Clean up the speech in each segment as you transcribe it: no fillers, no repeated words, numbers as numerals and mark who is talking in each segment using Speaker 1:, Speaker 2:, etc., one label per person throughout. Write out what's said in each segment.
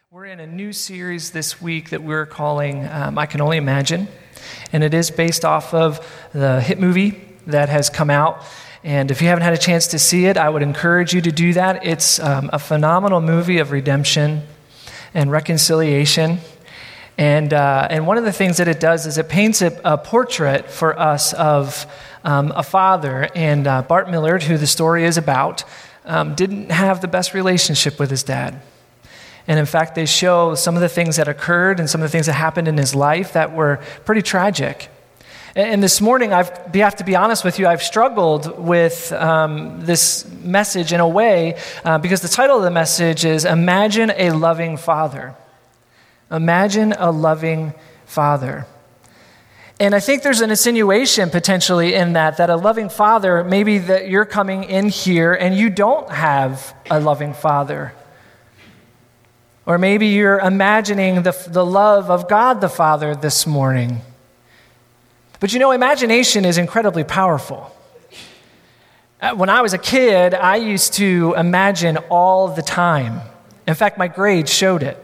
Speaker 1: We're in a new series this week that we're calling I Can Only Imagine, and it is based off of the hit movie that has come out. And if you haven't had a chance to see it, I would encourage you to do that. It's a phenomenal movie of redemption and reconciliation. And one of the things that it does is it paints a portrait for us of a father. And Bart Millard, who the story is about, didn't have the best relationship with his dad. And in fact, they show some of the things that occurred and some of the things that happened in his life that were pretty tragic. And this morning, I have to be honest with you, I've struggled with this message in a way because the title of the message is Imagine a Loving Father. Imagine a loving father. And I think there's an insinuation potentially in that a loving father, maybe that you're coming in here and you don't have a loving father. Or maybe you're imagining the love of God the Father this morning. But you know, imagination is incredibly powerful. When I was a kid, I used to imagine all the time. In fact, my grades showed it.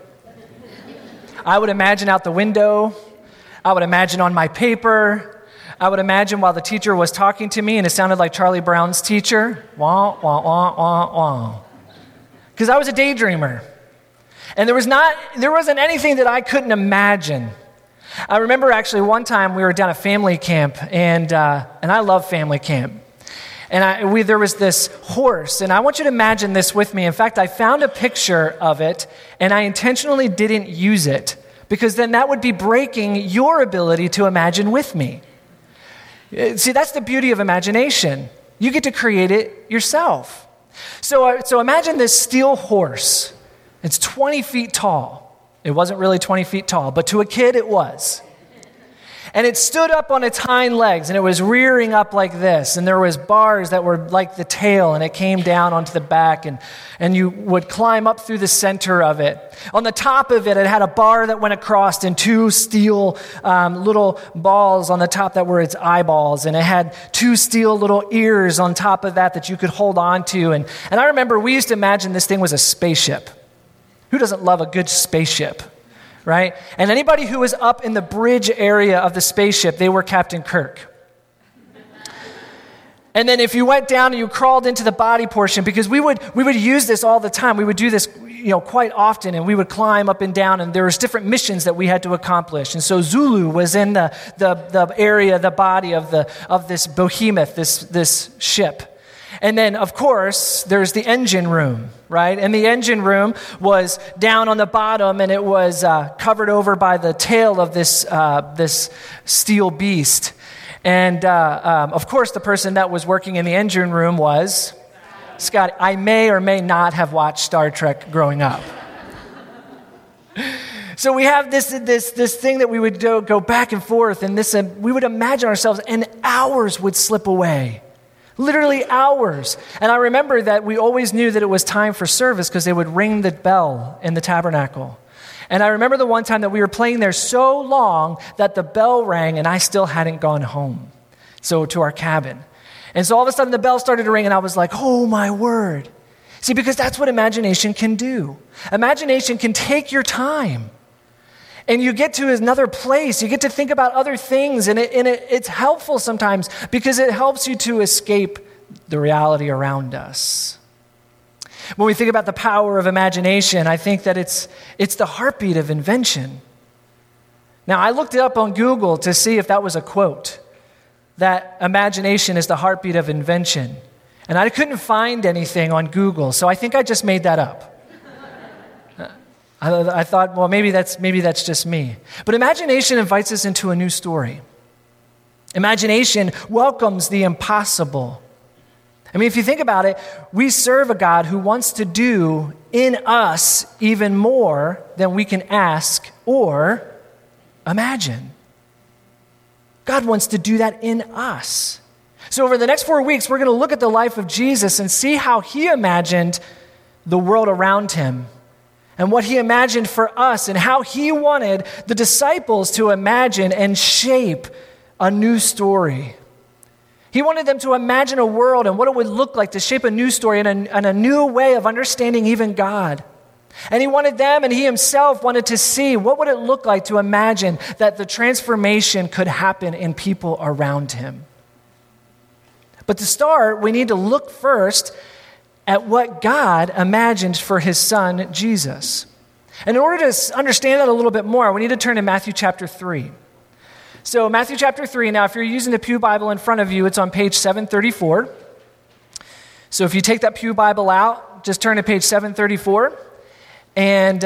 Speaker 1: I would imagine out the window. I would imagine on my paper. I would imagine while the teacher was talking to me and it sounded like Charlie Brown's teacher. Wah, wah, wah, wah, wah. Because I was a daydreamer. And there wasn't anything that I couldn't imagine. I remember actually one time we were down at family camp, and I love family camp. And there was this horse, and I want you to imagine this with me. In fact, I found a picture of it, and I intentionally didn't use it, because then that would be breaking your ability to imagine with me. See, that's the beauty of imagination. You get to create it yourself. So imagine this steel horse. It's 20 feet tall. It wasn't really 20 feet tall, but to a kid it was. And it stood up on its hind legs, and it was rearing up like this. And there was bars that were like the tail, and it came down onto the back, and you would climb up through the center of it. On the top of it, it had a bar that went across and two steel little balls on the top that were its eyeballs. And it had two steel little ears on top of that you could hold on to. And I remember we used to imagine this thing was a spaceship. Who doesn't love a good spaceship, right? And anybody who was up in the bridge area of the spaceship, they were Captain Kirk. And then if you went down and you crawled into the body portion, because we would use this all the time. We would do this, quite often, and we would climb up and down, and there was different missions that we had to accomplish. And so Zulu was in the area, the body of this behemoth, this ship. And then, of course, there's the engine room, right? And the engine room was down on the bottom, and it was covered over by the tail of this steel beast. And, of course, the person that was working in the engine room was Scott. I may or may not have watched Star Trek growing up. So we have this thing that we would go back and forth, and we would imagine ourselves, and hours would slip away. Literally hours. And I remember that we always knew that it was time for service because they would ring the bell in the tabernacle. And I remember the one time that we were playing there so long that the bell rang and I still hadn't gone home. So to our cabin. And so all of a sudden the bell started to ring and I was like, oh my word. See, because that's what imagination can do. Imagination can take your time. And you get to another place. You get to think about other things. And it's helpful sometimes because it helps you to escape the reality around us. When we think about the power of imagination, I think that it's the heartbeat of invention. Now, I looked it up on Google to see if that was a quote, that imagination is the heartbeat of invention. And I couldn't find anything on Google, so I think I just made that up. I thought, well, maybe that's just me. But imagination invites us into a new story. Imagination welcomes the impossible. I mean, if you think about it, we serve a God who wants to do in us even more than we can ask or imagine. God wants to do that in us. So over the next 4 weeks, we're going to look at the life of Jesus and see how he imagined the world around him. And what he imagined for us and how he wanted the disciples to imagine and shape a new story. He wanted them to imagine a world and what it would look like to shape a new story and a new way of understanding even God. And he wanted them, and he himself wanted to see what would it look like to imagine that the transformation could happen in people around him. But to start, we need to look first at what God imagined for his son, Jesus. And in order to understand that a little bit more, we need to turn to Matthew chapter 3. So Matthew chapter 3, now if you're using the Pew Bible in front of you, it's on page 734. So if you take that Pew Bible out, just turn to page 734. And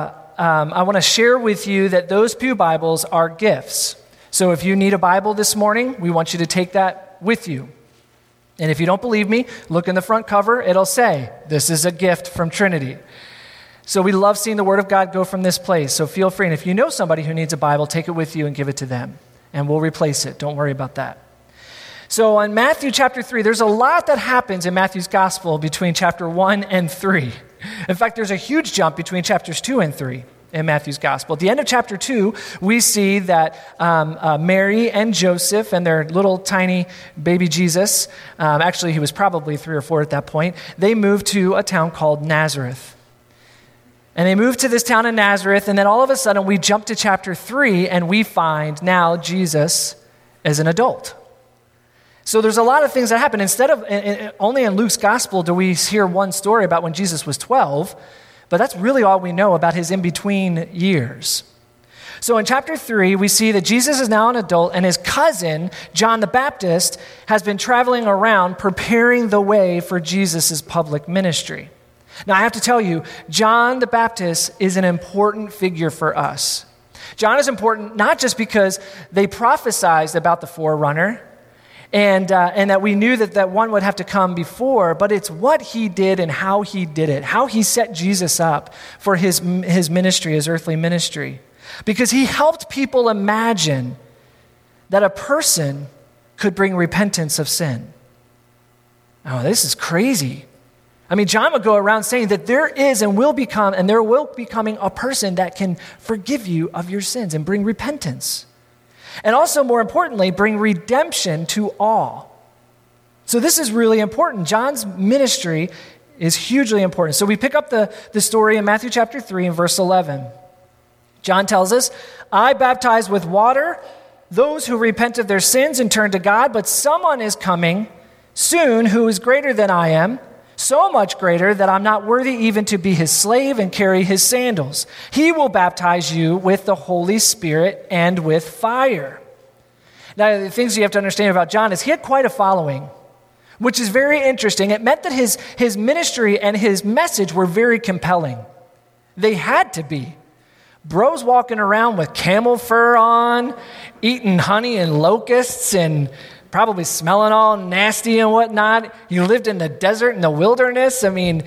Speaker 1: I want to share with you that those Pew Bibles are gifts. So if you need a Bible this morning, we want you to take that with you. And if you don't believe me, look in the front cover. It'll say, "This is a gift from Trinity." So we love seeing the Word of God go from this place. So feel free. And if you know somebody who needs a Bible, take it with you and give it to them. And we'll replace it. Don't worry about that. So in Matthew chapter 3, there's a lot that happens in Matthew's gospel between chapter 1 and 3. In fact, there's a huge jump between chapters 2 and 3 in Matthew's gospel. At the end of chapter 2, we see that Mary and Joseph and their little tiny baby Jesus, actually he was probably 3 or 4 at that point, they moved to a town called Nazareth. And they moved to this town in Nazareth, and then all of a sudden we jump to chapter 3 and we find now Jesus is an adult. So there's a lot of things that happen. Instead of, only in Luke's gospel do we hear one story about when Jesus was 12, but that's really all we know about his in-between years. So in chapter 3, we see that Jesus is now an adult, and his cousin, John the Baptist, has been traveling around preparing the way for Jesus' public ministry. Now, I have to tell you, John the Baptist is an important figure for us. John is important not just because they prophesied about the forerunner, and that we knew that one would have to come before, but it's what he did and how he did it, how he set Jesus up for his ministry, his earthly ministry. Because he helped people imagine that a person could bring repentance of sin. Oh, this is crazy. I mean, John would go around saying that there is and will become, and there will be coming a person that can forgive you of your sins and bring repentance. And also, more importantly, bring redemption to all. So this is really important. John's ministry is hugely important. So we pick up the story in Matthew chapter 3 and verse 11. John tells us, "I baptize with water those who repent of their sins and turn to God, but someone is coming soon who is greater than I am, so much greater that I'm not worthy even to be his slave and carry his sandals. He will baptize you with the Holy Spirit and with fire." Now, the things you have to understand about John is he had quite a following, which is very interesting. It meant that his ministry and his message were very compelling. They had to be. Bros walking around with camel fur on, eating honey and locusts and probably smelling all nasty and whatnot. You lived in the desert, in the wilderness. I mean,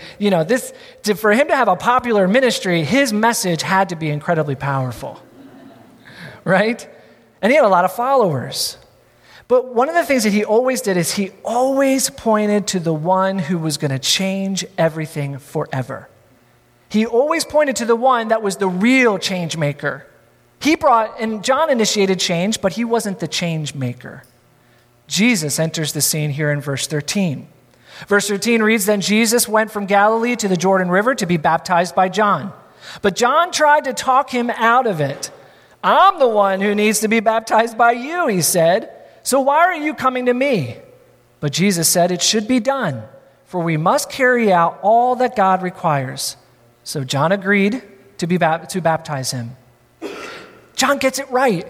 Speaker 1: for him to have a popular ministry, his message had to be incredibly powerful, right? And he had a lot of followers. But one of the things that he always did is he always pointed to the one who was going to change everything forever. He always pointed to the one that was the real change maker. And John initiated change, but he wasn't the change maker. Jesus enters the scene here in verse 13. Verse 13 reads, "Then Jesus went from Galilee to the Jordan River to be baptized by John. But John tried to talk him out of it. 'I'm the one who needs to be baptized by you,' he said. 'So why are you coming to me?' But Jesus said, 'It should be done, for we must carry out all that God requires.' So John agreed to baptize him." John gets it right.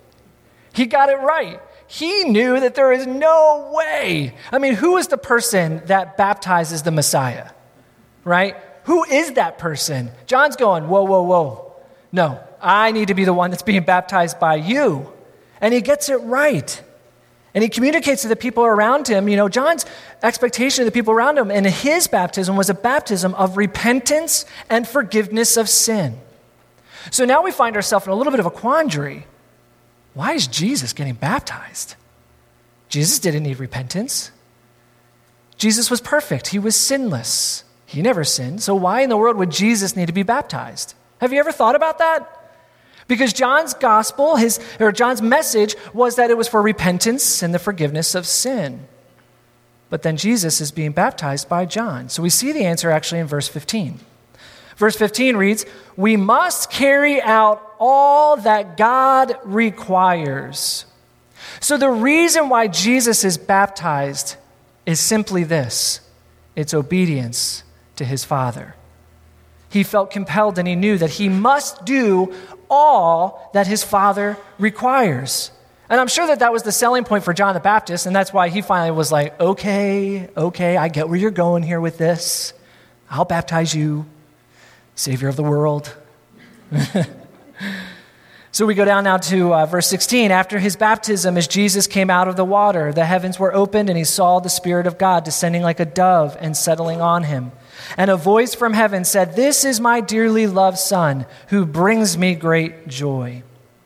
Speaker 1: He got it right. He knew that there is no way. I mean, who is the person that baptizes the Messiah, right? Who is that person? John's going, whoa, whoa, whoa. No, I need to be the one that's being baptized by you. And he gets it right. And he communicates to the people around him. John's expectation of the people around him and his baptism was a baptism of repentance and forgiveness of sin. So now we find ourselves in a little bit of a quandary. Why is Jesus getting baptized? Jesus didn't need repentance. Jesus was perfect. He was sinless. He never sinned. So why in the world would Jesus need to be baptized? Have you ever thought about that? Because John's gospel, John's message was that it was for repentance and the forgiveness of sin. But then Jesus is being baptized by John. So we see the answer actually in verse 15. Verse 15 reads, "We must carry out all that God requires." So the reason why Jesus is baptized is simply this: it's obedience to his Father. He felt compelled and he knew that he must do all that his Father requires. And I'm sure that was the selling point for John the Baptist, and that's why he finally was like, okay, I get where you're going here with this. I'll baptize you, Savior of the world. So we go down now to verse 16. After his baptism, as Jesus came out of the water, the heavens were opened and he saw the Spirit of God descending like a dove and settling on him. And a voice from heaven said, "This is my dearly loved Son, who brings me great joy."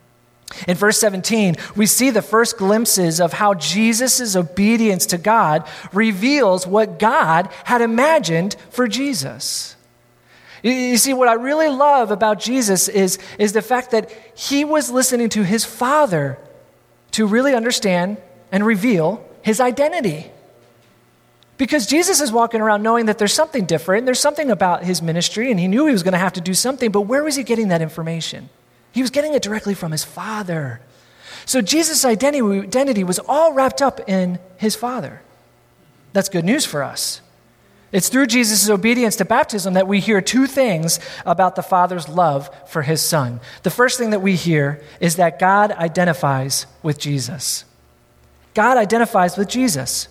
Speaker 1: In verse 17, we see the first glimpses of how Jesus' obedience to God reveals what God had imagined for Jesus. You see, what I really love about Jesus is the fact that he was listening to his Father to really understand and reveal his identity. Because Jesus is walking around knowing that there's something different, there's something about his ministry, and he knew he was going to have to do something, but where was he getting that information? He was getting it directly from his Father. So Jesus' identity was all wrapped up in his Father. That's good news for us. It's through Jesus' obedience to baptism that we hear two things about the Father's love for his Son. The first thing that we hear is that God identifies with Jesus. God identifies with Jesus.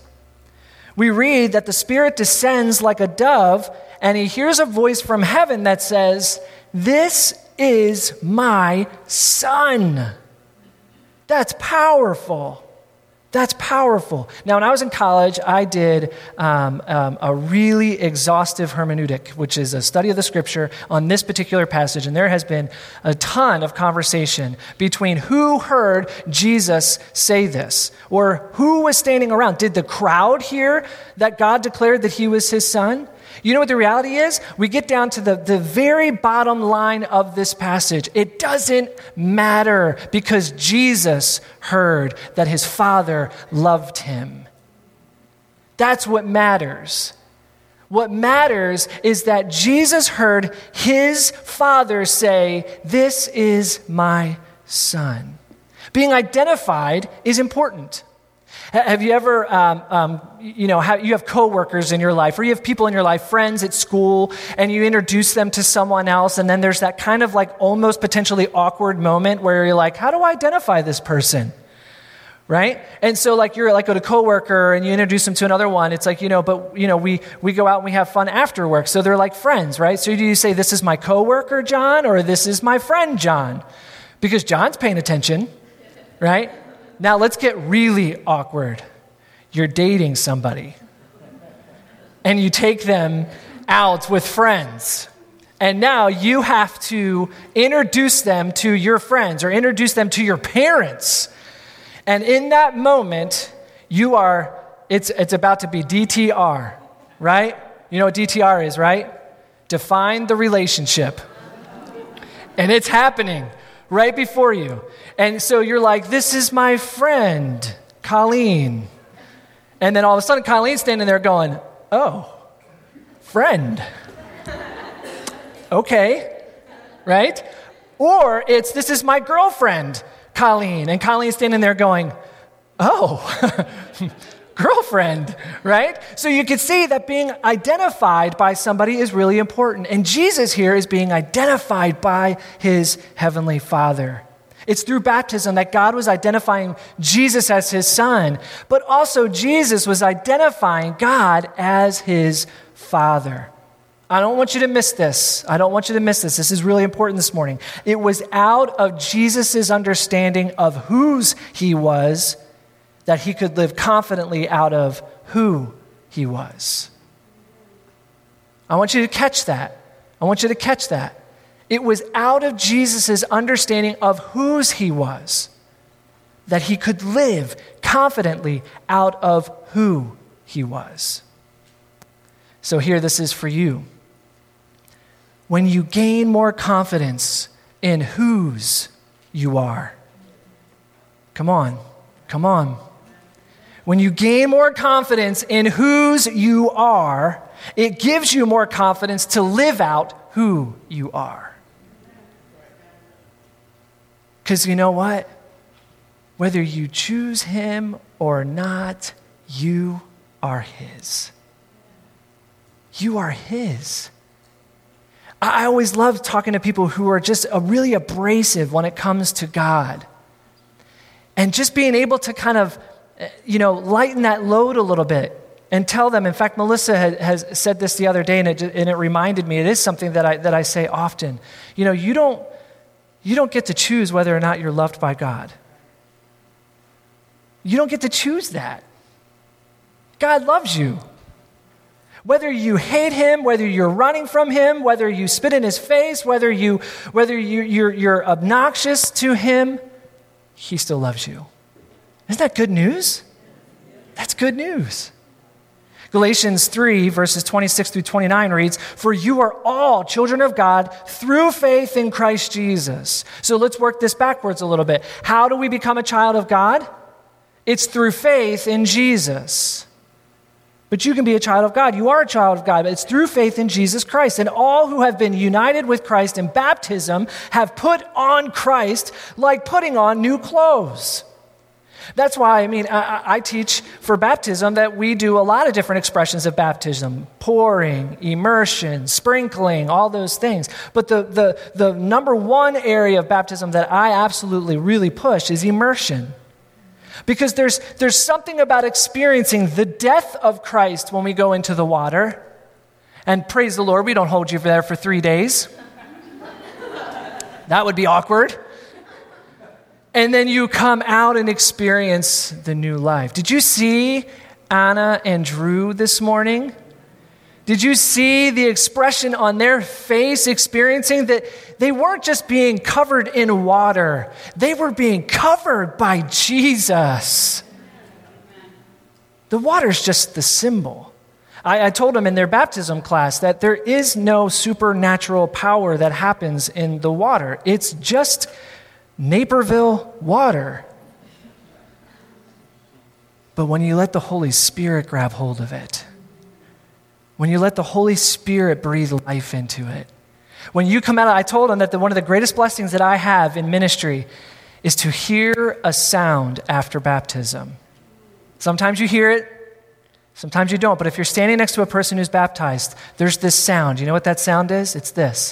Speaker 1: We read that the Spirit descends like a dove, and he hears a voice from heaven that says, "This is my Son." That's powerful. That's powerful. Now, when I was in college, I did a really exhaustive hermeneutic, which is a study of the Scripture on this particular passage. And there has been a ton of conversation between who heard Jesus say this, or who was standing around. Did the crowd hear that God declared that he was his Son? You know what the reality is? We get down to the very bottom line of this passage. It doesn't matter, because Jesus heard that his Father loved him. That's what matters. What matters is that Jesus heard his Father say, "This is my Son." Being identified is important. Have you ever, you have coworkers in your life, or you have people in your life, friends at school, and you introduce them to someone else, and then there's that kind of like almost potentially awkward moment where you're like, how do I identify this person? Right? And so like you're like a coworker and you introduce them to another one. It's like, we go out and we have fun after work. So they're like friends, right? So do you say, "This is my coworker, John," or "This is my friend, John"? Because John's paying attention, right? Now let's get really awkward. You're dating somebody and you take them out with friends. And now you have to introduce them to your friends or introduce them to your parents. And in that moment, it's about to be DTR, right? You know what DTR is, right? Define the relationship. And it's happening right before you. And so you're like, "This is my friend, Colleen." And then all of a sudden, Colleen's standing there going, "Oh, friend. Okay," right? Or it's, "This is my girlfriend, Colleen." And Colleen's standing there going, "Oh, girlfriend," right? So you can see that being identified by somebody is really important. And Jesus here is being identified by his heavenly Father. It's through baptism that God was identifying Jesus as his Son, but also Jesus was identifying God as his Father. I don't want you to miss this. This is really important this morning. It was out of Jesus' understanding of whose he was that he could live confidently out of who he was. I want you to catch that. It was out of Jesus' understanding of whose he was that he could live confidently out of who he was. So here, this is for you. When you gain more confidence in whose you are, come on. When you gain more confidence in whose you are, it gives you more confidence to live out who you are. Because you know what? Whether you choose him or not, you are his. You are his. I always love talking to people who are just really abrasive when it comes to God. And just being able to kind of, lighten that load a little bit and tell them. In fact, Melissa has said this the other day, and it reminded me. It is something that I say often. You don't get to choose whether or not you're loved by God. You don't get to choose that. God loves you. Whether you hate him, whether you're running from him, whether you spit in his face, whether you're obnoxious to him, he still loves you. Isn't that good news? That's good news. Galatians 3, verses 26 through 29 reads, "For you are all children of God through faith in Christ Jesus." So let's work this backwards a little bit. How do we become a child of God? It's through faith in Jesus. But you can be a child of God. You are a child of God, but it's through faith in Jesus Christ. And all who have been united with Christ in baptism have put on Christ like putting on new clothes. That's why, I teach for baptism that we do a lot of different expressions of baptism: pouring, immersion, sprinkling, all those things. But the number one area of baptism that I absolutely really push is immersion. Because there's something about experiencing the death of Christ when we go into the water. And praise the Lord, we don't hold you there for 3 days. That would be awkward. And then you come out and experience the new life. Did you see Anna and Drew this morning? Did you see the expression on their face experiencing that they weren't just being covered in water, they were being covered by Jesus? The water's just the symbol. I told them in their baptism class that there is no supernatural power that happens in the water. It's just Naperville water. But when you let the Holy Spirit grab hold of it, when you let the Holy Spirit breathe life into it, when you come out, I told them that one of the greatest blessings that I have in ministry is to hear a sound after baptism. Sometimes you hear it, sometimes you don't. But if you're standing next to a person who's baptized, there's this sound. You know what that sound is? It's this.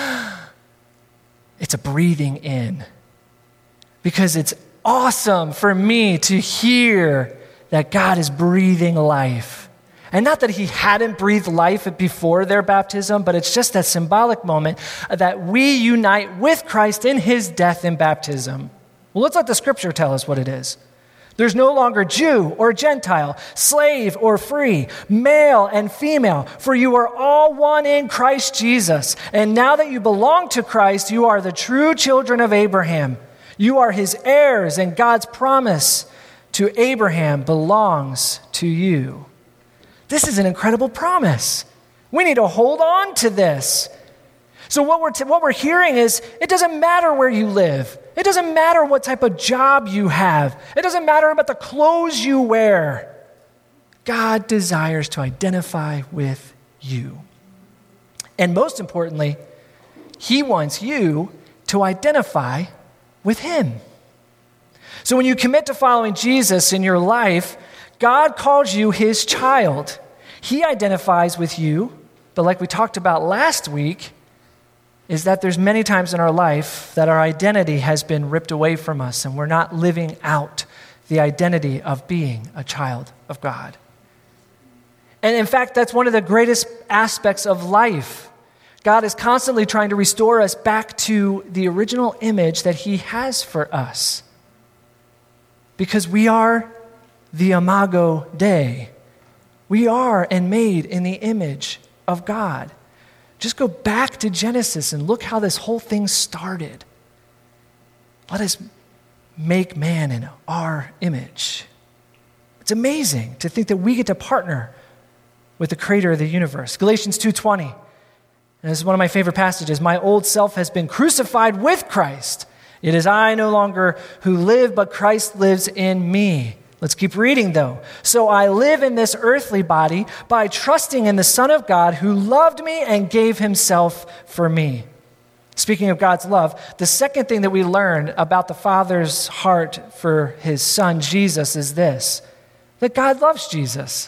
Speaker 1: It's a breathing in. Because it's awesome for me to hear that God is breathing life. And not that he hadn't breathed life before their baptism, but it's just that symbolic moment that we unite with Christ in his death in baptism. Well, let's let the scripture tell us what it is. There's no longer Jew or Gentile, slave or free, male and female, for you are all one in Christ Jesus. And now that you belong to Christ, you are the true children of Abraham. You are his heirs, and God's promise to Abraham belongs to you. This is an incredible promise. We need to hold on to this. So what we're hearing is, it doesn't matter where you live. It doesn't matter what type of job you have. It doesn't matter about the clothes you wear. God desires to identify with you. And most importantly, he wants you to identify with him. So when you commit to following Jesus in your life, God calls you his child. He identifies with you, but like we talked about last week, is that there's many times in our life that our identity has been ripped away from us and we're not living out the identity of being a child of God. And in fact, that's one of the greatest aspects of life. God is constantly trying to restore us back to the original image that he has for us. Because we are the imago Dei. We are and made in the image of God. Just go back to Genesis and look how this whole thing started. Let us make man in our image. It's amazing to think that we get to partner with the creator of the universe. Galatians 2:20. And this is one of my favorite passages. My old self has been crucified with Christ. It is I no longer who live, but Christ lives in me. Let's keep reading, though. So I live in this earthly body by trusting in the Son of God who loved me and gave himself for me. Speaking of God's love, the second thing that we learn about the Father's heart for his Son, Jesus, is this, that God loves Jesus.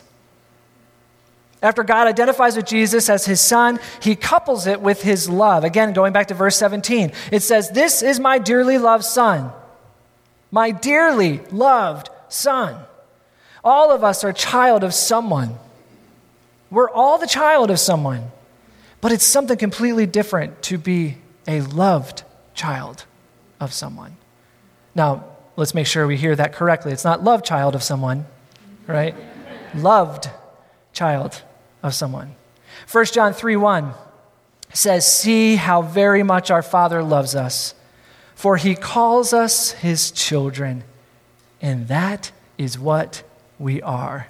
Speaker 1: After God identifies with Jesus as his Son, he couples it with his love. Again, going back to verse 17, it says, "This is my dearly loved Son, my dearly loved Son." All of us are child of someone. We're all the child of someone. But it's something completely different to be a loved child of someone. Now, let's make sure we hear that correctly. It's not love child of someone, right? Loved child of someone. 1 John 3:1 says, "See how very much our Father loves us, for he calls us his children, and that is what we are."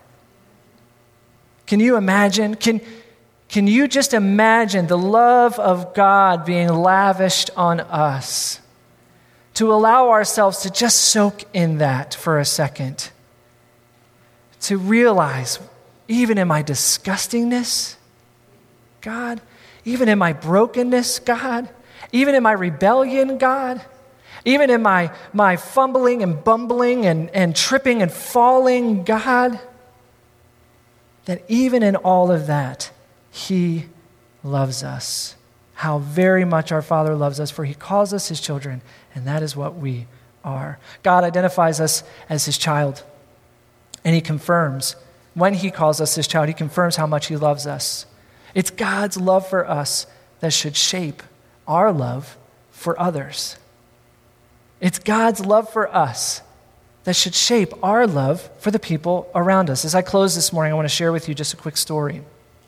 Speaker 1: Can you imagine? Can you just imagine the love of God being lavished on us? To allow ourselves to just soak in that for a second. To realize, even in my disgustingness, God, even in my brokenness, God, even in my rebellion, God, even in my fumbling and bumbling and tripping and falling, God, that even in all of that, he loves us. How very much our Father loves us, for he calls us his children, and that is what we are. God identifies us as his child, and he confirms, when he calls us his child, he confirms how much he loves us. It's God's love for us that should shape our love for others. It's God's love for us that should shape our love for the people around us. As I close this morning, I want to share with you just a quick story.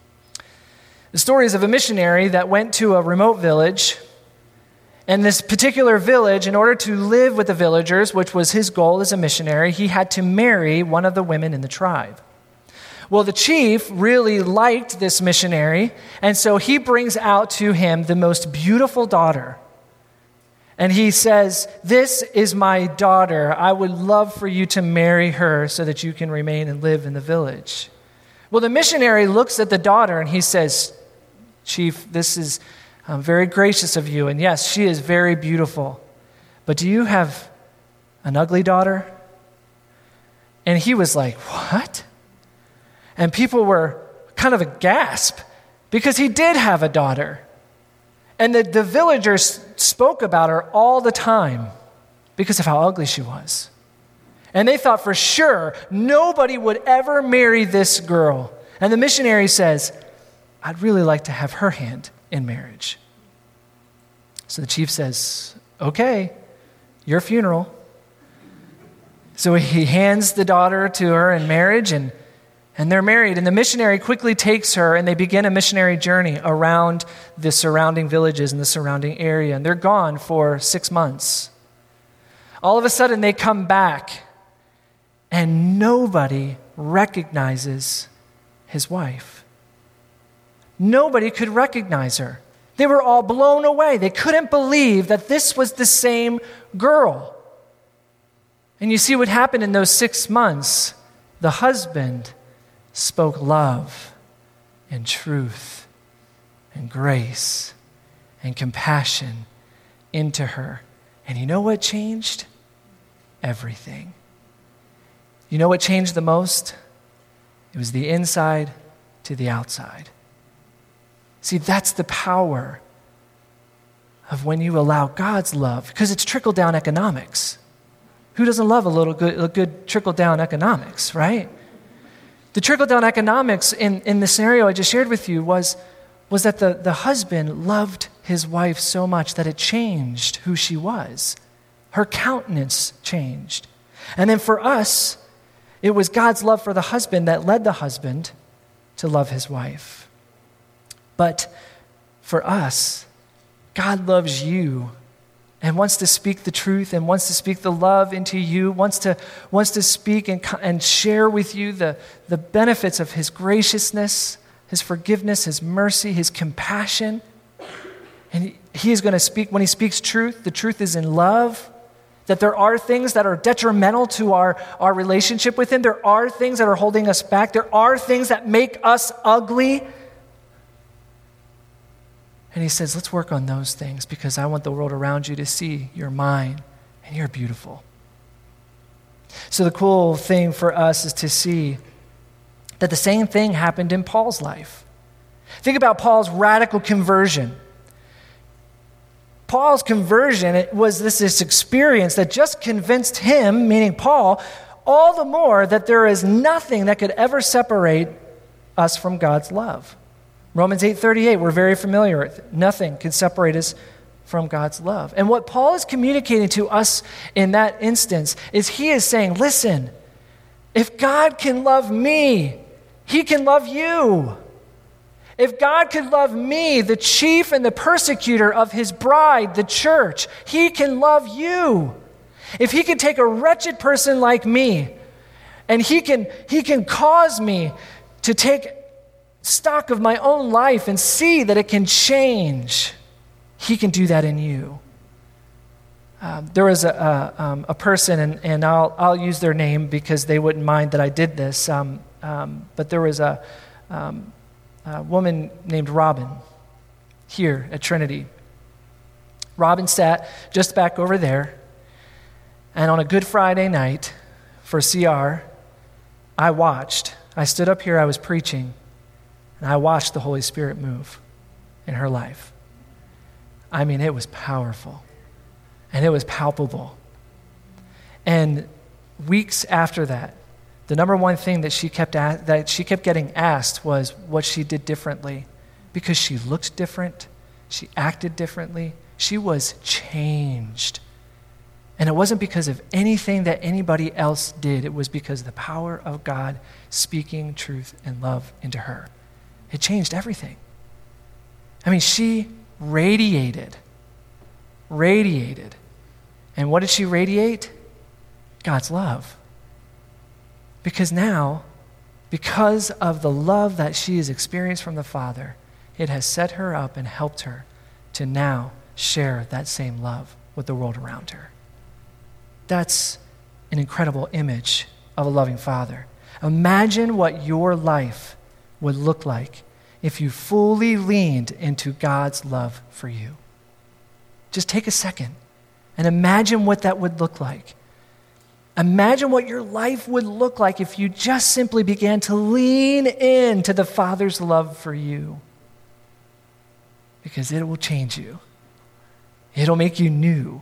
Speaker 1: The story is of a missionary that went to a remote village. And this particular village, in order to live with the villagers, which was his goal as a missionary, he had to marry one of the women in the tribe. Well, the chief really liked this missionary, and so he brings out to him the most beautiful daughter. And he says, "This is my daughter. I would love for you to marry her so that you can remain and live in the village." Well, the missionary looks at the daughter and he says, "Chief, this is very gracious of you. And yes, she is very beautiful. But do you have an ugly daughter?" And he was like, "What?" And people were kind of aghast because he did have a daughter. And the villagers spoke about her all the time because of how ugly she was. And they thought for sure nobody would ever marry this girl. And the missionary says, "I'd really like to have her hand in marriage." So the chief says, "Okay, your funeral." So he hands the daughter to her in marriage, and they're married. And the missionary quickly takes her, and they begin a missionary journey around the surrounding villages and the surrounding area. And they're gone for 6 months. All of a sudden, they come back, and nobody recognizes his wife. Nobody could recognize her. They were all blown away. They couldn't believe that this was the same girl. And you see what happened in those 6 months. The husband spoke love and truth and grace and compassion into her. And you know what changed? Everything. You know what changed the most? It was the inside to the outside. See, that's the power of when you allow God's love, because it's trickle-down economics. Who doesn't love a good trickle-down economics, right? The trickle-down economics in the scenario I just shared with you was that the husband loved his wife so much that it changed who she was. Her countenance changed. And then for us, it was God's love for the husband that led the husband to love his wife. But for us, God loves you and wants to speak the truth and wants to speak the love into you, wants to speak and share with you the benefits of his graciousness, his forgiveness, his mercy, his compassion. And he is going to speak, when he speaks truth, the truth is in love. that there are things that are detrimental to our relationship with him. There are things that are holding us back. There are things that make us ugly. And he says, let's work on those things because I want the world around you to see you're mine and you're beautiful. So the cool thing for us is to see that the same thing happened in Paul's life. Think about Paul's radical conversion. Paul's conversion, it was this experience that just convinced him, meaning Paul, all the more that there is nothing that could ever separate us from God's love. Romans 8:38, we're very familiar with it. Nothing can separate us from God's love. And what Paul is communicating to us in that instance is he is saying, listen, if God can love me, he can love you. If God could love me, the chief and the persecutor of his bride, the church, he can love you. If he can take a wretched person like me and he can cause me to take stock of my own life and see that it can change, he can do that in you. There was a person, and I'll use their name because they wouldn't mind that I did this, but there was a woman named Robin here at Trinity. Robin sat just back over there, and on a Good Friday night for CR, I stood up here, I was preaching, and I watched the Holy Spirit move in her life. I mean, it was powerful, and it was palpable. And weeks after that, the number one thing that she kept getting asked was what she did differently, because she looked different, she acted differently, she was changed. And it wasn't because of anything that anybody else did. It was because of the power of God speaking truth and love into her. It changed everything. I mean, she radiated. And what did she radiate? God's love. Because now, because of the love that she has experienced from the Father, it has set her up and helped her to now share that same love with the world around her. That's an incredible image of a loving Father. Imagine what your life would look like if you fully leaned into God's love for you. Just take a second and imagine what that would look like. Imagine what your life would look like if you just simply began to lean into the Father's love for you. Because it will change you. It'll make you new.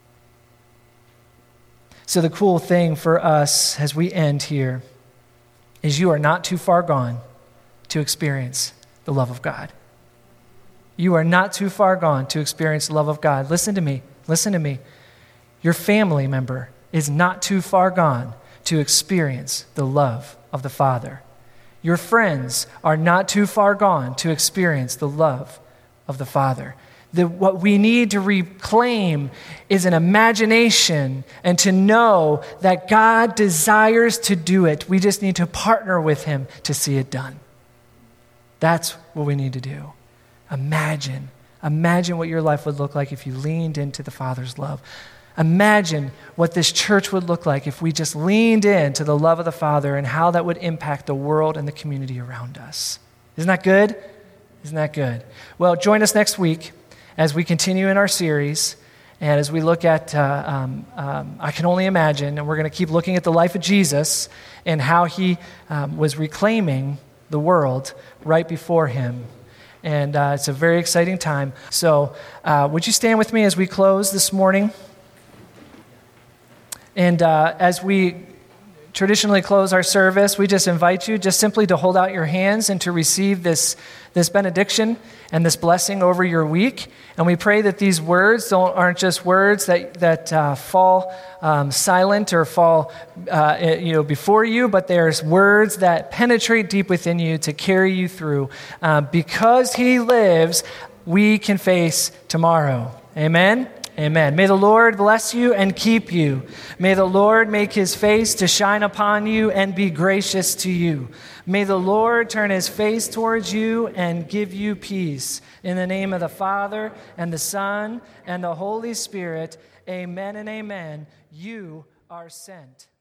Speaker 1: So the cool thing for us as we end here is you are not too far gone to experience the love of God. You are not too far gone to experience the love of God. Listen to me. Your family member is not too far gone to experience the love of the Father. Your friends are not too far gone to experience the love of the Father. What we need to reclaim is an imagination and to know that God desires to do it. We just need to partner with him to see it done. That's what we need to do. Imagine what your life would look like if you leaned into the Father's love. Imagine what this church would look like if we just leaned into the love of the Father and how that would impact the world and the community around us. Isn't that good? Isn't that good? Well, join us next week as we continue in our series and as we look at I Can Only Imagine, and we're going to keep looking at the life of Jesus and how he was reclaiming the world right before him. And it's a very exciting time. So would you stand with me as we close this morning? And as we traditionally close our service, we just invite you just simply to hold out your hands and to receive this benediction and this blessing over your week. And we pray that these words aren't just words that fall silent or fall before you, but there's words that penetrate deep within you to carry you through. Because he lives, we can face tomorrow. Amen? Amen. May the Lord bless you and keep you. May the Lord make his face to shine upon you and be gracious to you. May the Lord turn his face towards you and give you peace. In the name of the Father, and the Son, and the Holy Spirit, Amen and amen. You are sent.